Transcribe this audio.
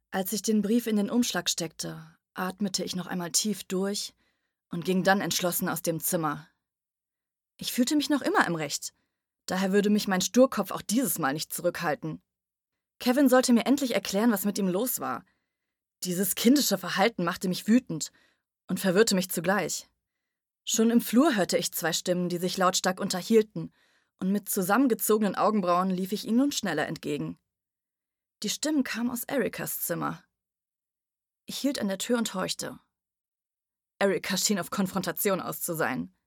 Als ich den Brief in den Umschlag steckte, atmete ich noch einmal tief durch und ging dann entschlossen aus dem Zimmer. Ich fühlte mich noch immer im Recht. Daher würde mich mein Sturkopf auch dieses Mal nicht zurückhalten. Kevin sollte mir endlich erklären, was mit ihm los war. Dieses kindische Verhalten machte mich wütend und verwirrte mich zugleich. Schon im Flur hörte ich zwei Stimmen, die sich lautstark unterhielten, und mit zusammengezogenen Augenbrauen lief ich ihnen nun schneller entgegen. Die Stimmen kamen aus Erikas Zimmer. Ich hielt an der Tür und horchte. Erika schien auf Konfrontation aus zu sein.